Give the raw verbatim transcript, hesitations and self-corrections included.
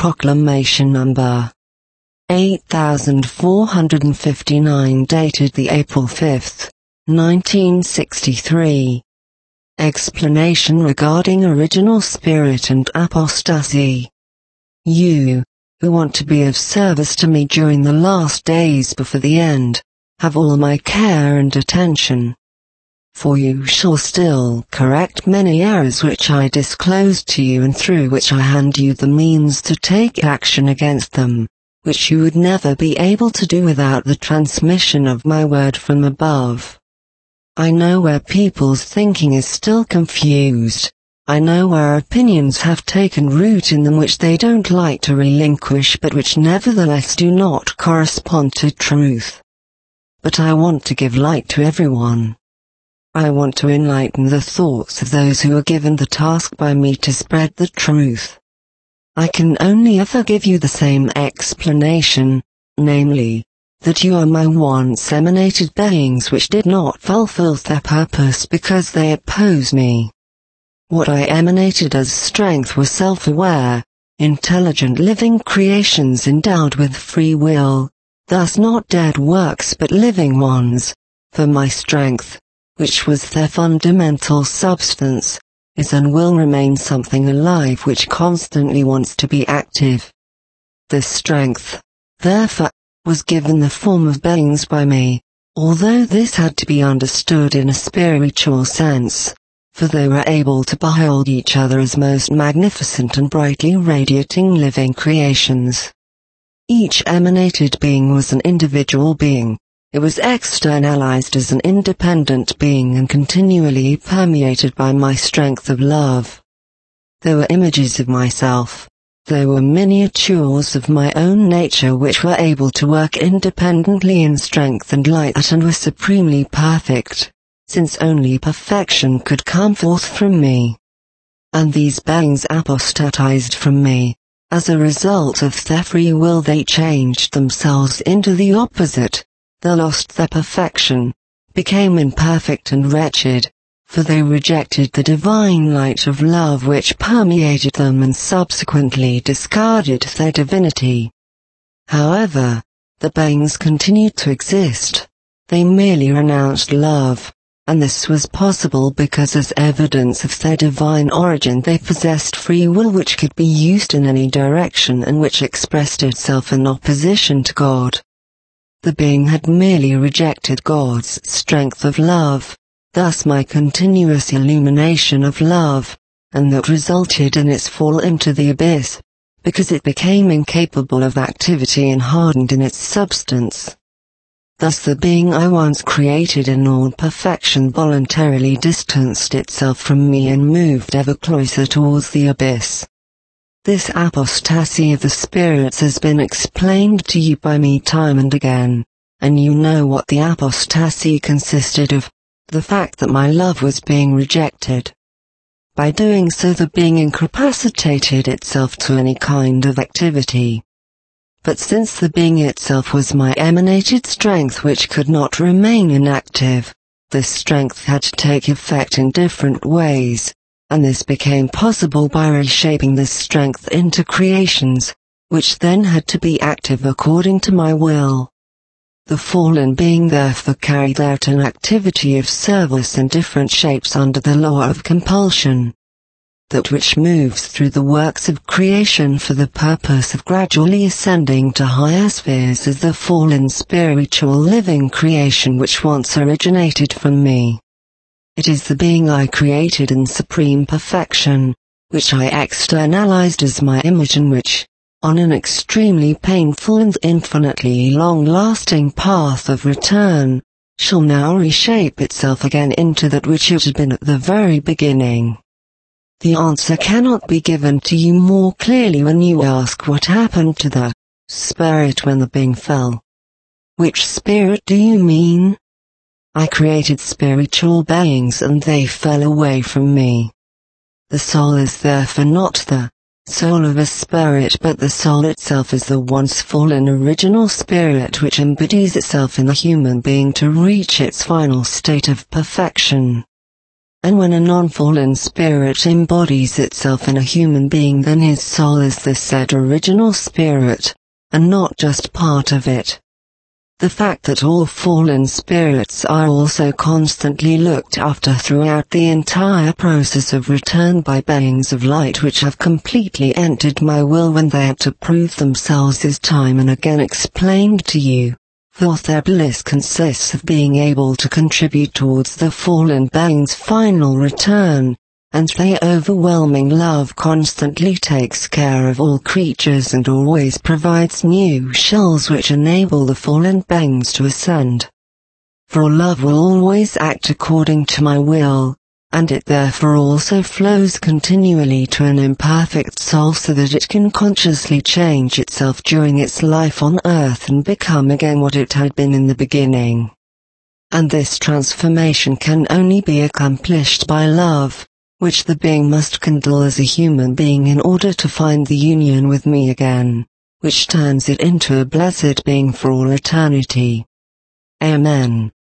Proclamation number eight thousand four hundred fifty-nine, dated the April fifth, nineteen sixty-three. Explanation regarding original spirit and apostasy. You, who want to be of service to me during the last days before the end, have all my care and attention. For you shall still correct many errors which I disclose to you, and through which I hand you the means to take action against them, which you would never be able to do without the transmission of my word from above. I know where people's thinking is still confused. I know where opinions have taken root in them which they don't like to relinquish, but which nevertheless do not correspond to truth. But I want to give light to everyone. I want to enlighten the thoughts of those who are given the task by me to spread the truth. I can only ever give you the same explanation, namely, that you are my once emanated beings which did not fulfill their purpose because they oppose me. What I emanated as strength were self-aware, intelligent living creations endowed with free will, thus not dead works but living ones, for my strength, which was their fundamental substance, is and will remain something alive which constantly wants to be active. This strength, therefore, was given the form of beings by me, although this had to be understood in a spiritual sense, for they were able to behold each other as most magnificent and brightly radiating living creations. Each emanated being was an individual being. It was externalized as an independent being and continually permeated by my strength of love. There were images of myself. There were miniatures of my own nature which were able to work independently in strength and light and were supremely perfect, since only perfection could come forth from me. And these beings apostatized from me. As a result of their free will, they changed themselves into the opposite. They lost their perfection, became imperfect and wretched, for they rejected the divine light of love which permeated them and subsequently discarded their divinity. However, the beings continued to exist. They merely renounced love, and this was possible because as evidence of their divine origin they possessed free will which could be used in any direction and which expressed itself in opposition to God. The being had merely rejected God's strength of love, thus my continuous illumination of love, and that resulted in its fall into the abyss, because it became incapable of activity and hardened in its substance. Thus the being I once created in all perfection voluntarily distanced itself from me and moved ever closer towards the abyss. This apostasy of the spirits has been explained to you by me time and again, and you know what the apostasy consisted of, the fact that my love was being rejected. By doing so the being incapacitated itself to any kind of activity. But since the being itself was my emanated strength which could not remain inactive, this strength had to take effect in different ways. And this became possible by reshaping this strength into creations, which then had to be active according to my will. The fallen being therefore carried out an activity of service in different shapes under the law of compulsion. That which moves through the works of creation for the purpose of gradually ascending to higher spheres is the fallen spiritual living creation which once originated from me. It is the being I created in supreme perfection, which I externalized as my image and which, on an extremely painful and infinitely long-lasting path of return, shall now reshape itself again into that which it had been at the very beginning. The answer cannot be given to you more clearly when you ask what happened to the spirit when the being fell. Which spirit do you mean? I created spiritual beings and they fell away from me. The soul is therefore not the soul of a spirit, but the soul itself is the once fallen original spirit which embodies itself in the human being to reach its final state of perfection. And when a non-fallen spirit embodies itself in a human being, then his soul is the said original spirit, and not just part of it. The fact that all fallen spirits are also constantly looked after throughout the entire process of return by beings of light which have completely entered my will when they had to prove themselves is time and again explained to you. Fourth, their bliss consists of being able to contribute towards the fallen being's final return, and their overwhelming love constantly takes care of all creatures and always provides new shells which enable the fallen beings to ascend. For love will always act according to my will, and it therefore also flows continually to an imperfect soul so that it can consciously change itself during its life on earth and become again what it had been in the beginning. And this transformation can only be accomplished by love, which the being must kindle as a human being in order to find the union with me again, which turns it into a blessed being for all eternity. Amen.